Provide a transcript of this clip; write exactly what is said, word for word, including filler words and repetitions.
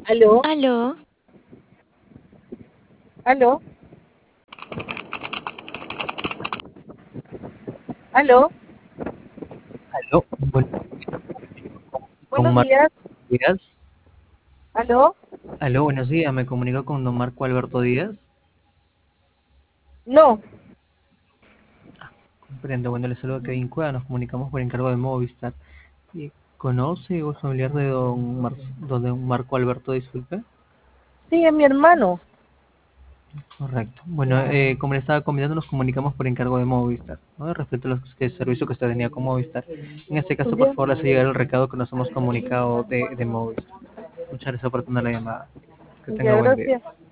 Aló, Aló, aló, aló, Aló, buenos con buenos Marco días, Díaz. aló, Aló, buenos días, me comunico con don Marco Alberto Díaz. no, Comprendo, bueno, le saludo a Kevin Cueva, nos comunicamos por encargo de Movistar. Eh, ¿Conoce o es familiar de don, Mar- don Marco Alberto, disculpe? sí, es mi hermano. Correcto. Bueno, eh, como le estaba comentando, nos comunicamos por encargo de Movistar, ¿no? Respecto a los que servicio que usted tenía con Movistar. En este caso, por Ya, favor, le hace llegar el recado que nos hemos comunicado de, de Movistar. Muchas gracias por tener la llamada. Que ya, tenga buen día. gracias.